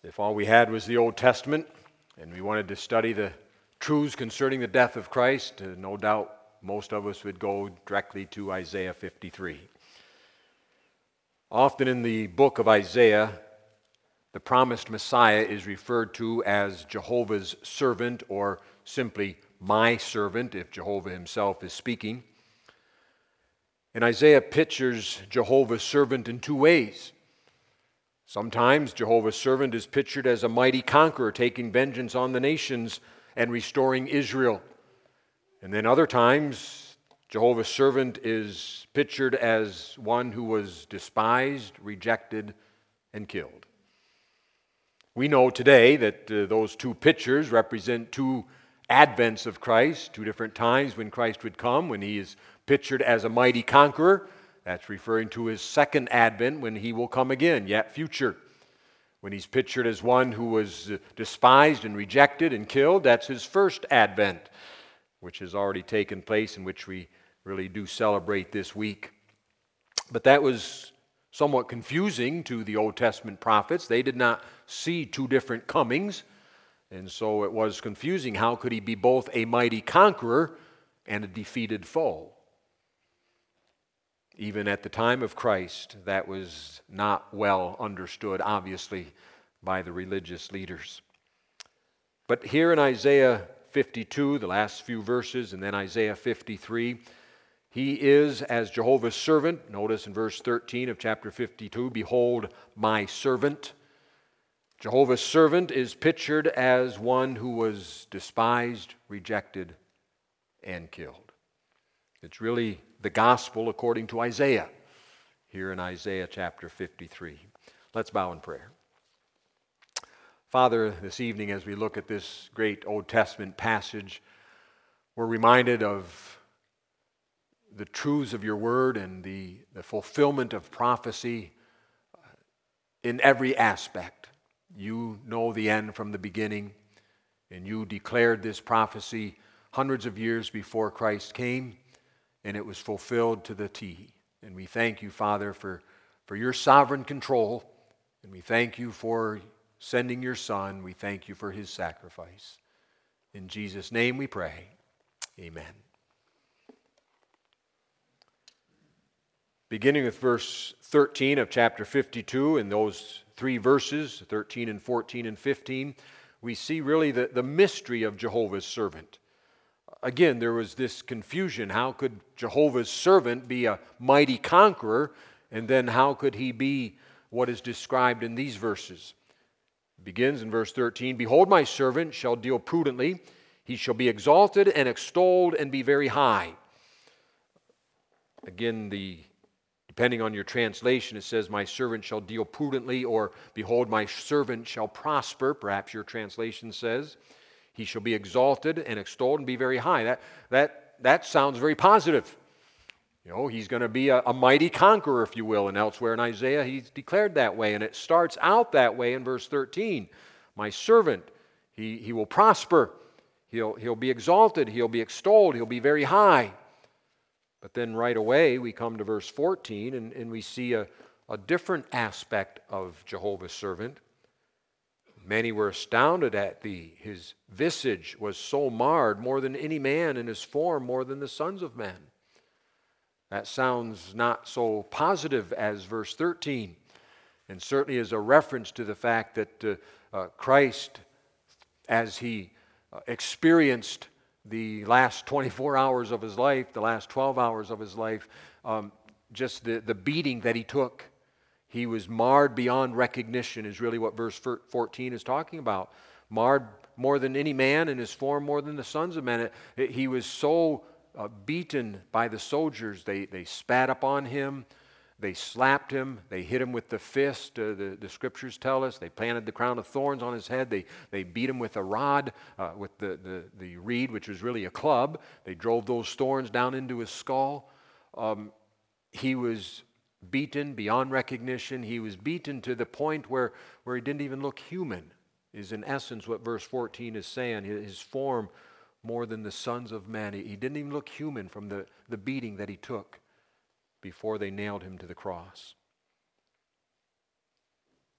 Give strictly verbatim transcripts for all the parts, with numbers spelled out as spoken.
If all we had was the Old Testament and we wanted to study the truths concerning the death of Christ, uh, no doubt most of us would go directly to Isaiah fifty-three. Often in the book of Isaiah, the promised Messiah is referred to as Jehovah's servant, or simply my servant if Jehovah himself is speaking. And Isaiah pictures Jehovah's servant in two ways. Sometimes Jehovah's servant is pictured as a mighty conqueror taking vengeance on the nations and restoring Israel. And then other times, Jehovah's servant is pictured as one who was despised, rejected, and killed. We know today that uh, those two pictures represent two advents of Christ, two different times when Christ would come. When he is pictured as a mighty conqueror, that's referring to his second advent when he will come again, yet future. When he's pictured as one who was despised and rejected and killed, that's his first advent, which has already taken place and which we really do celebrate this week. But that was somewhat confusing to the Old Testament prophets. They did not see two different comings, and so it was confusing. How could he be both a mighty conqueror and a defeated foe? Even at the time of Christ, that was not well understood, obviously, by the religious leaders. But here in Isaiah fifty-two, the last few verses, and then Isaiah fifty-three, he is as Jehovah's servant. Notice in verse thirteen of chapter fifty-two, "Behold my servant." Jehovah's servant is pictured as one who was despised, rejected, and killed. It's really the gospel according to Isaiah, here in Isaiah chapter fifty-three. Let's bow in prayer. Father, this evening as we look at this great Old Testament passage, we're reminded of the truths of your word and the, the fulfillment of prophecy in every aspect. You know the end from the beginning, and you declared this prophecy hundreds of years before Christ came, and it was fulfilled to the T. And we thank you, Father, for, for your sovereign control, and we thank you for sending your Son. We thank you for his sacrifice. In Jesus' name we pray. Amen. Beginning with verse thirteen of chapter fifty-two, in those three verses, thirteen and fourteen and fifteen, we see really the, the mystery of Jehovah's servant. Again, there was this confusion. How could Jehovah's servant be a mighty conqueror, and then how could he be what is described in these verses? It begins in verse thirteen, "Behold, my servant shall deal prudently. He shall be exalted and extolled and be very high." Again, the depending on your translation, it says, "My servant shall deal prudently," or "Behold, my servant shall prosper." Perhaps your translation says, "He shall be exalted and extolled and be very high." That, that, that sounds very positive. You know, he's going to be a, a mighty conqueror, if you will. And elsewhere in Isaiah, he's declared that way. And it starts out that way in verse thirteen. My servant, he, he will prosper. He'll, he'll be exalted. He'll be extolled. He'll be very high. But then right away, we come to verse fourteen, and, and we see a, a different aspect of Jehovah's servant. "Many were astounded at thee. His visage was so marred, more than any man, and his form more than the sons of men." That sounds not so positive as verse thirteen, and certainly is a reference to the fact that uh, uh, Christ, as he uh, experienced the last twenty-four hours of his life, the last twelve hours of his life, um, just the, the beating that he took, he was marred beyond recognition, is really what verse fourteen is talking about. Marred more than any man, and his form more than the sons of men. It, it, he was so uh, beaten by the soldiers. They, they spat upon him. They slapped him. They hit him with the fist. Uh, the, the scriptures tell us. They planted the crown of thorns on his head. They, they beat him with a rod, uh, with the, the, the reed, which was really a club. They drove those thorns down into his skull. Um, he was beaten beyond recognition. He was beaten to the point where, where he didn't even look human, is in essence what verse fourteen is saying. His form more than the sons of men. He, he didn't even look human from the, the beating that he took before they nailed him to the cross.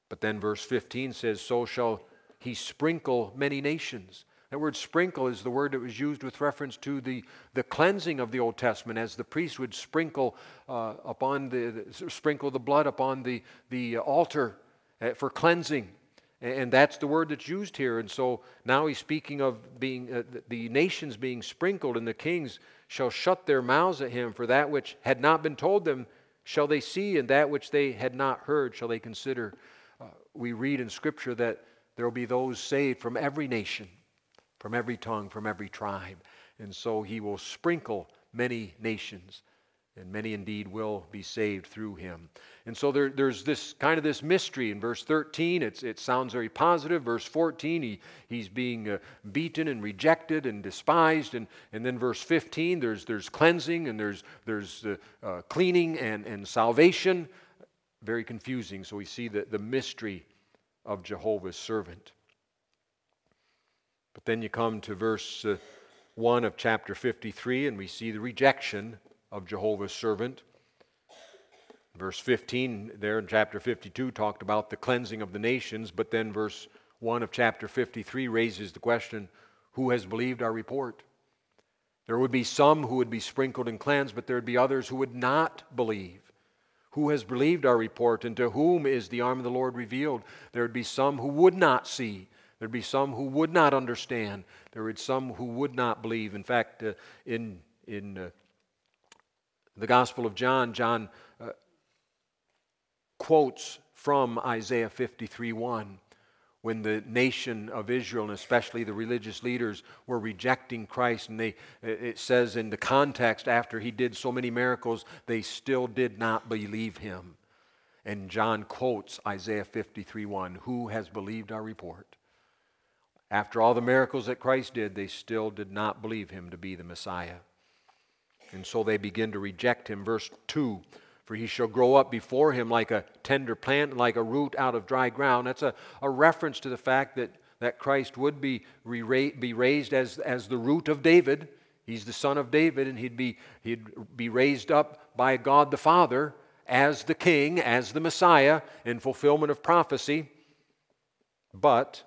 But then verse fifteen says, so shall he sprinkle many nations. That word sprinkle is the word that was used with reference to the, the cleansing of the Old Testament, as the priest would sprinkle uh, upon the, the sprinkle the blood upon the, the altar uh, for cleansing. And that's the word that's used here. And so now he's speaking of being uh, the nations being sprinkled, and the kings shall shut their mouths at him, for that which had not been told them shall they see, and that which they had not heard shall they consider. Uh, we read in Scripture that there will be those saved from every nation, from every tongue, from every tribe. And so he will sprinkle many nations, and many indeed will be saved through him. And so there, there's this kind of this mystery in verse thirteen. It's, it sounds very positive. Verse fourteen, he, he's being uh, beaten and rejected and despised. And, and then verse fifteen, there's, there's cleansing and there's, there's uh, uh, cleaning and, and salvation. Very confusing. So we see the, the mystery of Jehovah's servant. But then you come to verse uh, one of chapter fifty-three, and we see the rejection of Jehovah's servant. Verse fifteen there in chapter fifty-two talked about the cleansing of the nations, but then verse one of chapter fifty-three raises the question, who has believed our report? There would be some who would be sprinkled and cleansed, but there would be others who would not believe. Who has believed our report, and to whom is the arm of the Lord revealed? There would be some who would not see. There would be some who would not understand. There would be some who would not believe. In fact, uh, in, in uh, the Gospel of John, John uh, quotes from Isaiah fifty-three one, when the nation of Israel, and especially the religious leaders, were rejecting Christ. And they, it says in the context, after he did so many miracles, they still did not believe him. And John quotes Isaiah fifty-three one, who has believed our report? After all the miracles that Christ did, they still did not believe him to be the Messiah. And so they begin to reject him. Verse two, for he shall grow up before him like a tender plant, and like a root out of dry ground. That's a, a reference to the fact that, that Christ would be, re- be raised as, as the root of David. He's the son of David, and he'd be, he'd be raised up by God the Father as the king, as the Messiah, in fulfillment of prophecy. But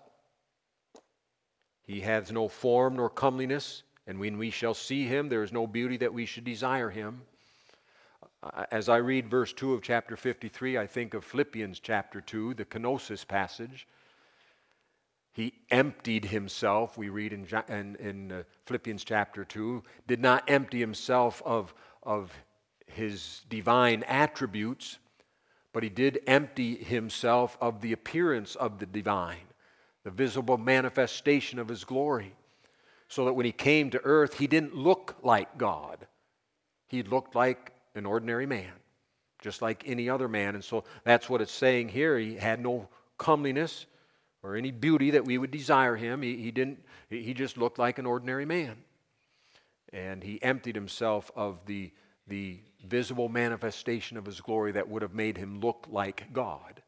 he has no form nor comeliness, and when we shall see him, there is no beauty that we should desire him. As I read verse two of chapter fifty-three, I think of Philippians chapter two, the kenosis passage. He emptied himself, we read in, in, in uh, Philippians chapter two, did not empty himself of, of his divine attributes, but he did empty himself of the appearance of the divine, the visible manifestation of his glory, so that when he came to earth, he didn't look like God. He looked like an ordinary man, just like any other man. And so that's what it's saying here. He had no comeliness or any beauty that we would desire him. He, he didn't. He just looked like an ordinary man. And he emptied himself of the, the visible manifestation of his glory that would have made him look like God.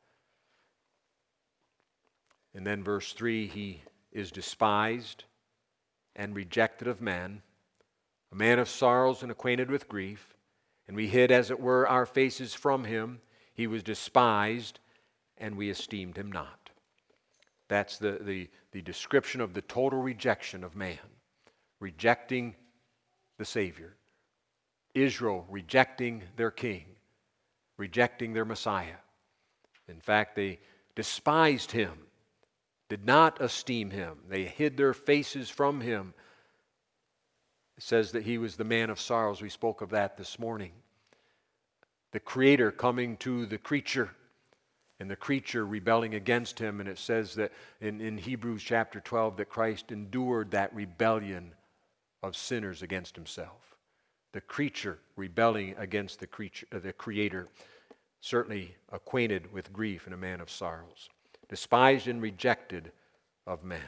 And then verse three, he is despised and rejected of men, a man of sorrows and acquainted with grief. And we hid, as it were, our faces from him. He was despised, and we esteemed him not. That's the, the, the description of the total rejection of man, rejecting the Savior. Israel rejecting their king, rejecting their Messiah. In fact, they despised him, did not esteem him. They hid their faces from him. It says that he was the man of sorrows. We spoke of that this morning. The Creator coming to the creature, and the creature rebelling against him. And it says that in, in Hebrews chapter twelve that Christ endured that rebellion of sinners against himself. The creature rebelling against the creature, uh, the Creator, certainly acquainted with grief and a man of sorrows, despised and rejected of men.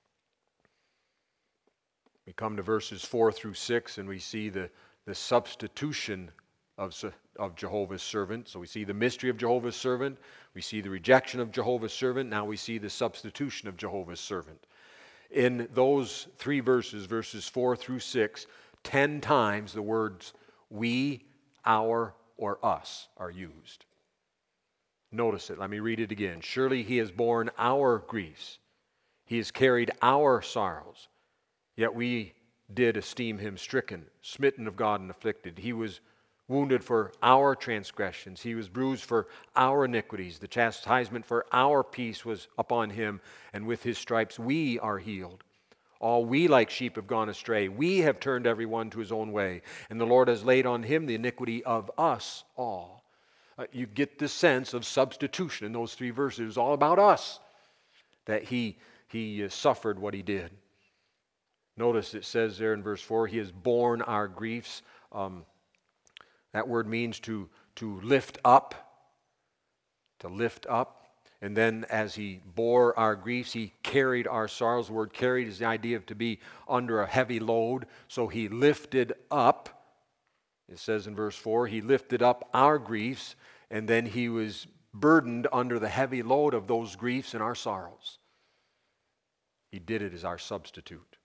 We come to verses four through six, and we see the, the substitution of, of Jehovah's servant. So we see the mystery of Jehovah's servant. We see the rejection of Jehovah's servant. Now we see the substitution of Jehovah's servant. In those three verses, verses four through six, ten times the words we, our, or us are used. Notice it. Let me read it again. Surely he has borne our griefs. He has carried our sorrows. Yet we did esteem him stricken, smitten of God, and afflicted. He was wounded for our transgressions. He was bruised for our iniquities. The chastisement for our peace was upon him, and with his stripes we are healed. All we like sheep have gone astray. We have turned every one to his own way, and the Lord has laid on him the iniquity of us all. Uh, you get this sense of substitution in those three verses. It was all about us, that he, he uh, suffered what he did. Notice it says there in verse four, he has borne our griefs. Um, that word means to, to lift up, to lift up. And then as he bore our griefs, he carried our sorrows. The word carried is the idea of to be under a heavy load. So he lifted up, it says in verse four, he lifted up our griefs, and then he was burdened under the heavy load of those griefs and our sorrows. He did it as our substitute.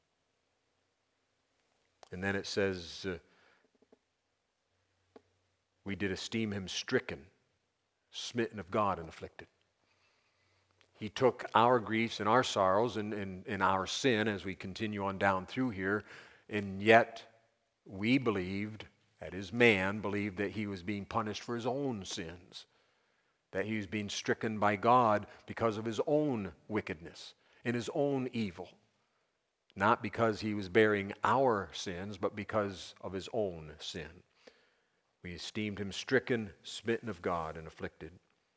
And then it says, uh, we did esteem him stricken, smitten of God, and afflicted. He took our griefs and our sorrows and, and, and our sin as we continue on down through here, and yet we believed, that is, man believed that he was being punished for his own sins, that he was being stricken by God because of his own wickedness and his own evil. Not because he was bearing our sins, but because of his own sin. We esteemed him stricken, smitten of God, and afflicted.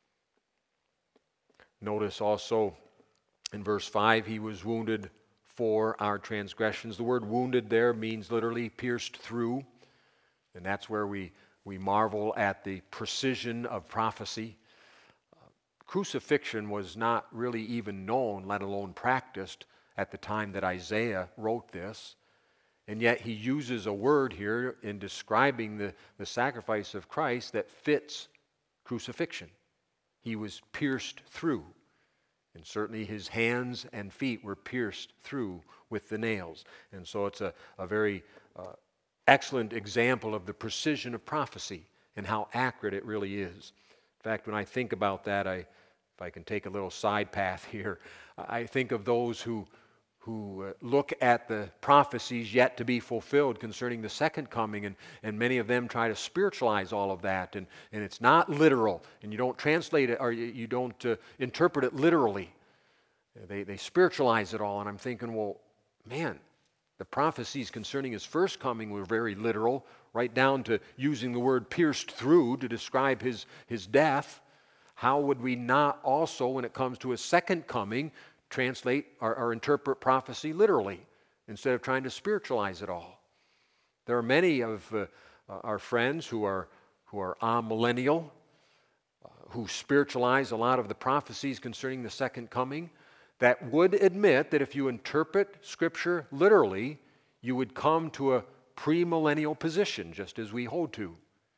Notice also in verse five, he was wounded for our transgressions. The word wounded there means literally pierced through. And that's where we, we marvel at the precision of prophecy. Uh, crucifixion was not really even known, let alone practiced, at the time that Isaiah wrote this. And yet he uses a word here in describing the, the sacrifice of Christ that fits crucifixion. He was pierced through. And certainly his hands and feet were pierced through with the nails. And so it's a, a very uh, excellent example of the precision of prophecy and how accurate it really is. In fact, when I think about that, I, if I can take a little side path here, I think of those who who uh, look at the prophecies yet to be fulfilled concerning the second coming, and, and many of them try to spiritualize all of that, and, and it's not literal, and you don't translate it, or you, you don't uh, interpret it literally. They, they spiritualize it all, and I'm thinking, well, man, the prophecies concerning his first coming were very literal, right down to using the word pierced through to describe his, his death. How would we not also, when it comes to his second coming, translate or, or interpret prophecy literally instead of trying to spiritualize it all? There are many of uh, our friends who are who are amillennial, uh, who spiritualize a lot of the prophecies concerning the second coming, that would admit that if you interpret Scripture literally, you would come to a premillennial position, just as we hold to.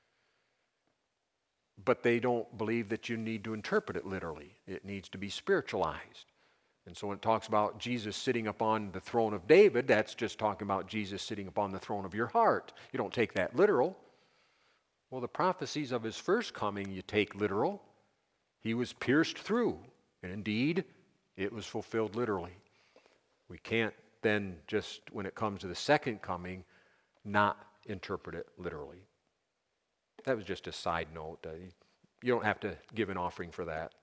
But they don't believe that you need to interpret it literally. It needs to be spiritualized. And so when it talks about Jesus sitting upon the throne of David, that's just talking about Jesus sitting upon the throne of your heart. You don't take that literal. Well, the prophecies of his first coming you take literal. He was pierced through, and indeed, it was fulfilled literally. We can't then just, when it comes to the second coming, not interpret it literally. That was just a side note. Uh, you don't have to give an offering for that.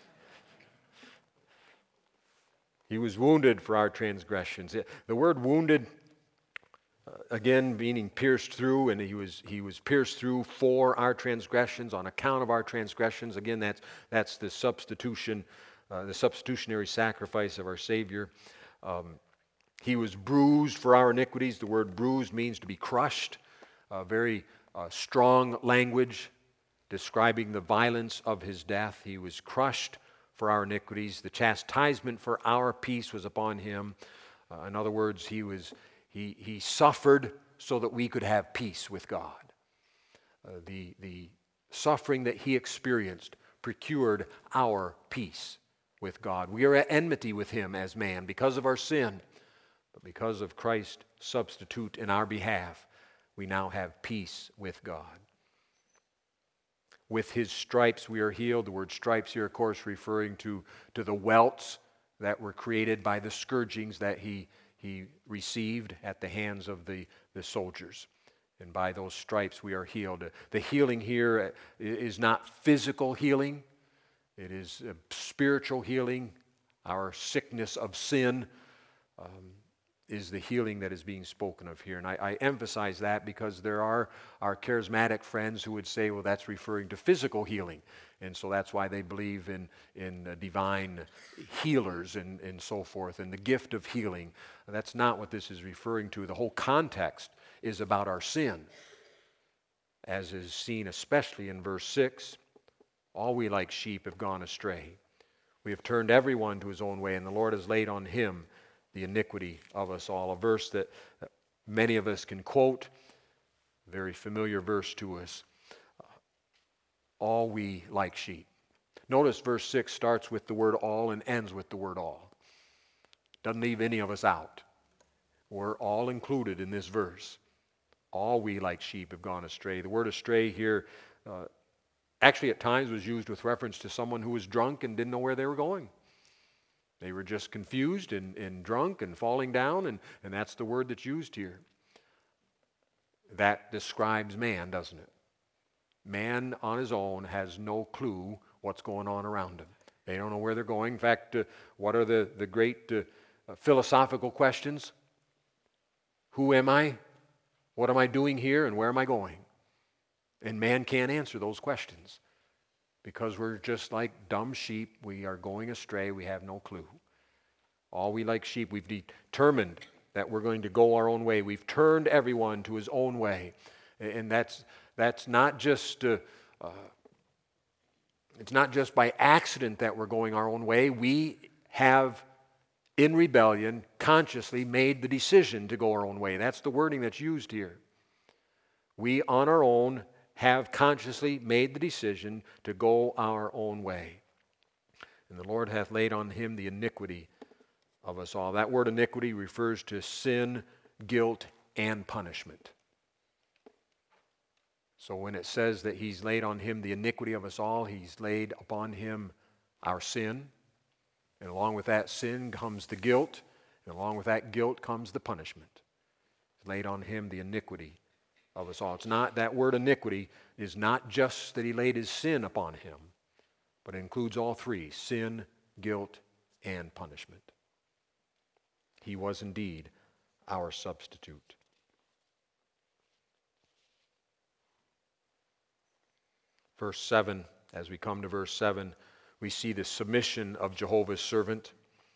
He was wounded for our transgressions. The word wounded, uh, again, meaning pierced through, and he was he was pierced through for our transgressions, on account of our transgressions. Again, that's that's the substitution, uh, the substitutionary sacrifice of our Savior. Um, he was bruised for our iniquities. The word bruised means to be crushed. Uh, very uh, strong language describing the violence of his death. He was crushed for our iniquities. The chastisement for our peace was upon him. Uh, in other words, he was he he suffered so that we could have peace with God. Uh, the the suffering that he experienced procured our peace with God. We are at enmity with him as man because of our sin, but because of Christ's substitute in our behalf, we now have peace with God. with his stripes we are healed. The word stripes here, of course, referring to, to the welts that were created by the scourgings that he, he received at the hands of the, the soldiers. And by those stripes we are healed. The healing here is not physical healing. It is spiritual healing. Our sickness of sin um, is the healing that is being spoken of here. And I, I emphasize that because there are our charismatic friends who would say, well, that's referring to physical healing. And so that's why they believe in, in uh, divine healers and, and so forth, and the gift of healing. That's not what this is referring to. The whole context is about our sin, as is seen especially in verse six. All we like sheep have gone astray. We have turned everyone to his own way, and the Lord has laid on him the iniquity of us all. A verse that many of us can quote, a very familiar verse to us. All we like sheep. Notice verse six starts with the word all and ends with the word all. Doesn't leave any of us out. We're all included in this verse. All we like sheep have gone astray. The word astray here uh, actually at times was used with reference to someone who was drunk and didn't know where they were going. They were just confused and, and drunk and falling down, and, and that's the word that's used here. That describes man, doesn't it? Man on his own has no clue what's going on around him. They don't know where they're going. In fact, uh, what are the, the great uh, uh, philosophical questions? Who am I? What am I doing here, and where am I going? And man can't answer those questions because we're just like dumb sheep. We are going astray. We have no clue. All we like sheep, we've determined that we're going to go our own way. We've turned everyone to his own way. And that's that's not just uh, uh, it's not just by accident that we're going our own way. We have, in rebellion, consciously made the decision to go our own way. That's the wording that's used here. We on our own have consciously made the decision to go our own way. And the Lord hath laid on him the iniquity of us all. That word iniquity refers to sin, guilt, and punishment. So when it says that he's laid on him the iniquity of us all, he's laid upon him our sin. And along with that sin comes the guilt. And along with that guilt comes the punishment. He's laid on him the iniquity of us all. It's not, that word iniquity is not just that he laid his sin upon him, but it includes all three: sin, guilt, and punishment. He was indeed our substitute. Verse seven, as we come to verse seven, we see the submission of Jehovah's servant.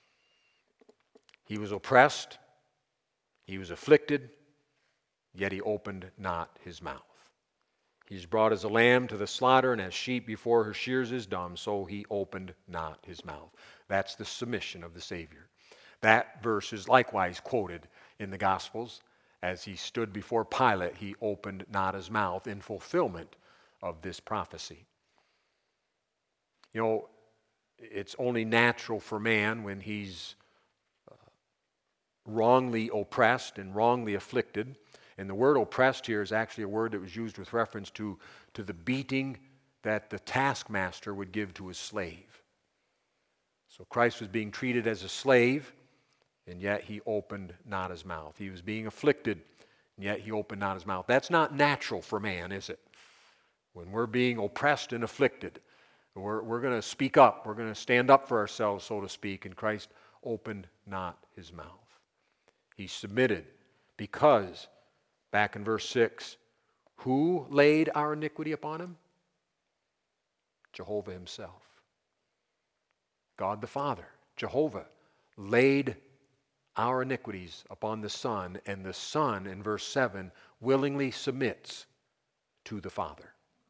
He was oppressed, he was afflicted, yet he opened not his mouth. He's brought as a lamb to the slaughter, and as sheep before her shears is dumb, so he opened not his mouth. That's the submission of the Savior. That verse is likewise quoted in the Gospels. As he stood before Pilate, he opened not his mouth in fulfillment of this prophecy. You know, it's only natural for man when he's uh, wrongly oppressed and wrongly afflicted. And the word oppressed here is actually a word that was used with reference to, to the beating that the taskmaster would give to his slave. So Christ was being treated as a slave, and yet he opened not his mouth. He was being afflicted, and yet he opened not his mouth. That's not natural for man, is it? When we're being oppressed and afflicted, we're, we're going to speak up. We're going to stand up for ourselves, so to speak, and Christ opened not his mouth. He submitted because, back in verse six, who laid our iniquity upon him? Jehovah himself. God the Father, Jehovah, laid our iniquities upon the Son, and the Son, in verse seven, willingly submits to the Father.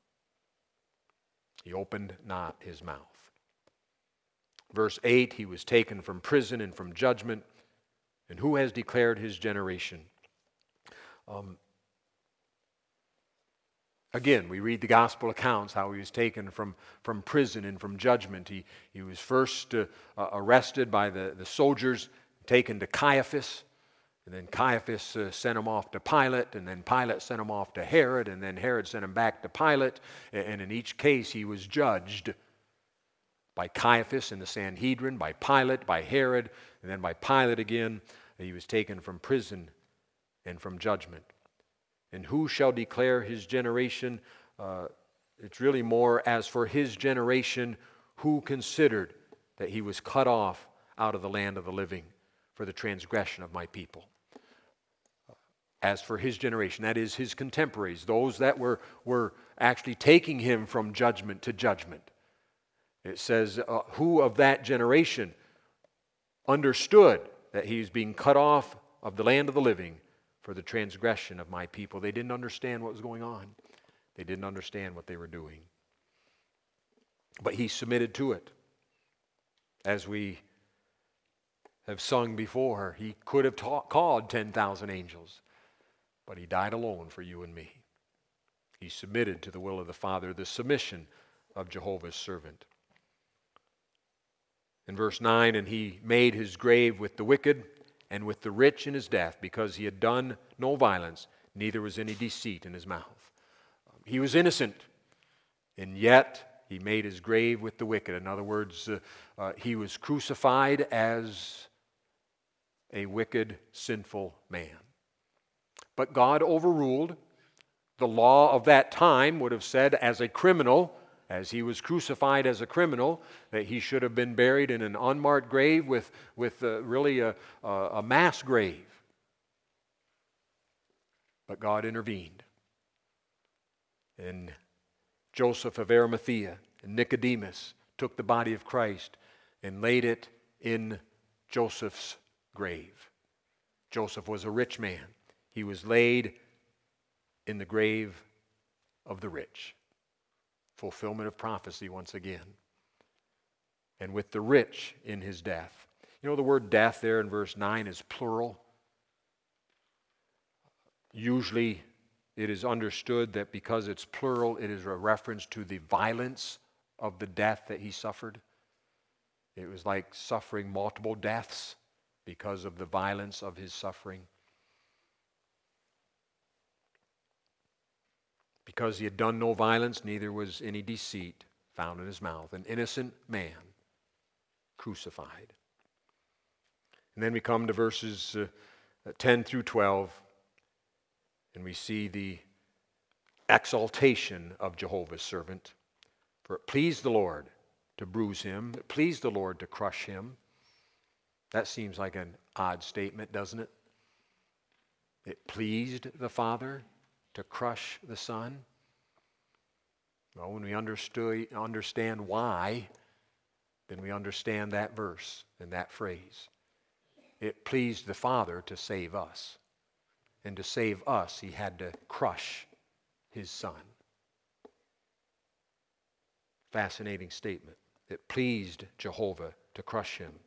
He opened not his mouth. Verse eight, he was taken from prison and from judgment, and who has declared his generation? Um, again, we read the gospel accounts how he was taken from, from prison and from judgment. He, he was first uh, uh, arrested by the, the soldiers, taken to Caiaphas, And then Caiaphas uh, sent him off to Pilate, and then Pilate sent him off to Herod, and then Herod sent him back to Pilate. And in each case, he was judged by Caiaphas in the Sanhedrin, by Pilate, by Herod, and then by Pilate again. He was taken from prison and from judgment. And who shall declare his generation? Uh, it's really more, as for his generation, who considered that he was cut off out of the land of the living for the transgression of my people. As for his generation, that is his contemporaries, those that were, were actually taking him from judgment to judgment. It says, uh, who of that generation understood that he was being cut off of the land of the living for the transgression of my people? They didn't understand what was going on. They didn't understand what they were doing. But he submitted to it. As we have sung before, he could have ta- called ten thousand angels, but he died alone for you and me. He submitted to the will of the Father, the submission of Jehovah's servant. In verse nine, and he made his grave with the wicked and with the rich in his death, because he had done no violence, neither was any deceit in his mouth. He was innocent, and yet he made his grave with the wicked. In other words, uh, uh, he was crucified as a wicked, sinful man. But God overruled. The law of that time would have said, as a criminal, as he was crucified as a criminal, that he should have been buried in an unmarked grave with, with uh, really a, a, a mass grave. But God intervened. And Joseph of Arimathea and Nicodemus took the body of Christ and laid it in Joseph's grave. Joseph was a rich man. He was laid in the grave of the rich. Fulfillment of prophecy once again. And with the rich in his death. You know, the word death there in verse nine is plural. Usually it is understood that because it's plural, it is a reference to the violence of the death that he suffered. It was like suffering multiple deaths because of the violence of his suffering. Because he had done no violence, neither was any deceit found in his mouth. An innocent man crucified. And then we come to verses uh, ten through twelve, and we see the exaltation of Jehovah's servant. For it pleased the Lord to bruise him. It pleased the Lord to crush him. That seems like an odd statement, doesn't it? It pleased the Father to crush the Son. Well, when we understood, understand why, then we understand that verse and that phrase. It pleased the Father to save us. And to save us, he had to crush his Son. Fascinating statement. It pleased Jehovah to crush him.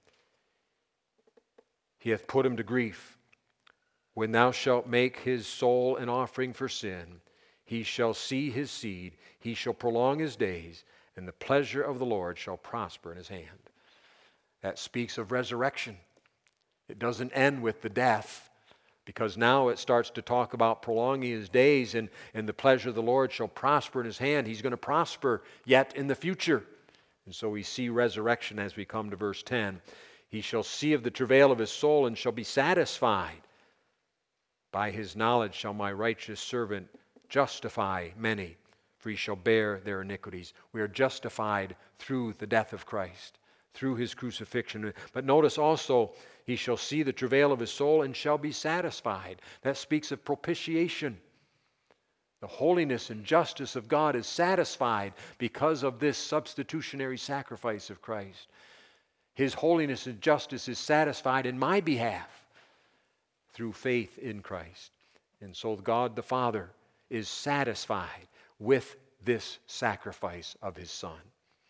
He hath put him to grief. When thou shalt make his soul an offering for sin, he shall see his seed, he shall prolong his days, and the pleasure of the Lord shall prosper in his hand. That speaks of resurrection. It doesn't end with the death, because now it starts to talk about prolonging his days, and, and the pleasure of the Lord shall prosper in his hand. He's going to prosper yet in the future. And so we see resurrection as we come to verse ten. He shall see of the travail of his soul and shall be satisfied. By his knowledge shall my righteous servant justify many, for he shall bear their iniquities. We are justified through the death of Christ, through his crucifixion. But notice also, he shall see the travail of his soul and shall be satisfied. That speaks of propitiation. The holiness and justice of God is satisfied because of this substitutionary sacrifice of Christ. His holiness and justice is satisfied in my behalf through faith in Christ. And so God the Father is satisfied with this sacrifice of his Son.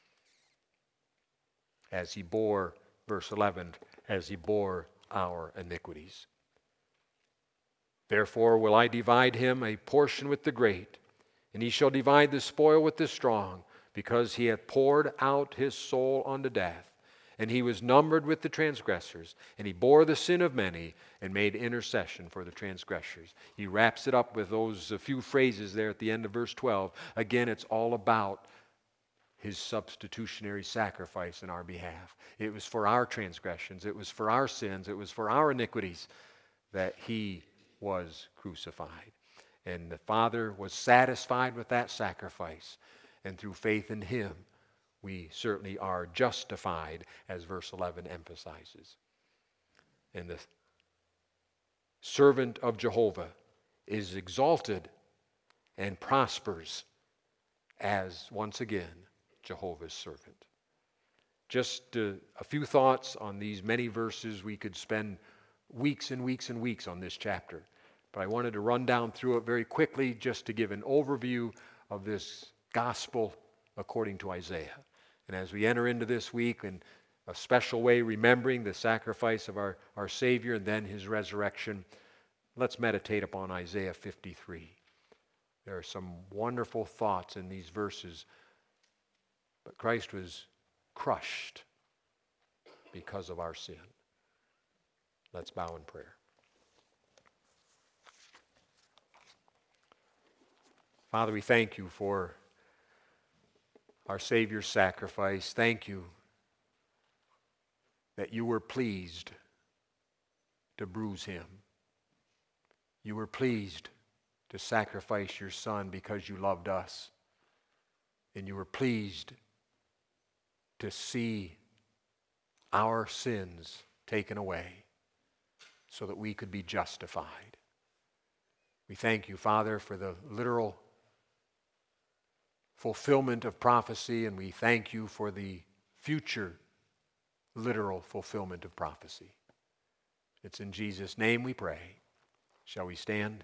As he bore, verse eleven, as he bore our iniquities. Therefore will I divide him a portion with the great, and he shall divide the spoil with the strong, because he hath poured out his soul unto death, and he was numbered with the transgressors, and he bore the sin of many and made intercession for the transgressors. He wraps it up with those a few phrases there at the end of verse twelve. Again, it's all about his substitutionary sacrifice in our behalf. It was for our transgressions, it was for our sins, it was for our iniquities that he was crucified. And the Father was satisfied with that sacrifice, and through faith in him, we certainly are justified, as verse eleven emphasizes. And the servant of Jehovah is exalted and prospers as, once again, Jehovah's servant. Just uh, a few thoughts on these many verses. We could spend weeks and weeks and weeks on this chapter, but I wanted to run down through it very quickly just to give an overview of this gospel according to Isaiah. And as we enter into this week in a special way, remembering the sacrifice of our, our Savior and then his resurrection, let's meditate upon Isaiah fifty-three. There are some wonderful thoughts in these verses. But Christ was crushed because of our sin. Let's bow in prayer. Father, we thank you for our Savior's sacrifice. Thank you that you were pleased to bruise him. You were pleased to sacrifice your Son because you loved us. And you were pleased to see our sins taken away so that we could be justified. We thank you, Father, for the literal fulfillment of prophecy, and we thank you for the future literal fulfillment of prophecy. It's in Jesus' name we pray. Shall we stand?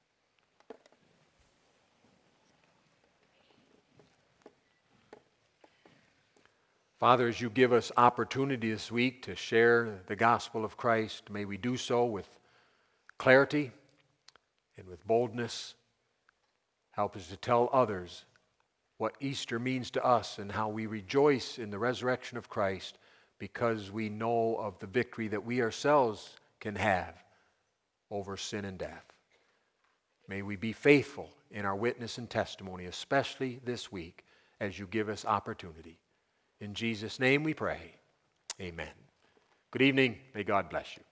Father, as you give us opportunity this week to share the gospel of Christ, may we do so with clarity and with boldness. Help us to tell others what Easter means to us and how we rejoice in the resurrection of Christ because we know of the victory that we ourselves can have over sin and death. May we be faithful in our witness and testimony, especially this week as you give us opportunity. In Jesus' name we pray. Amen. Good evening. May God bless you.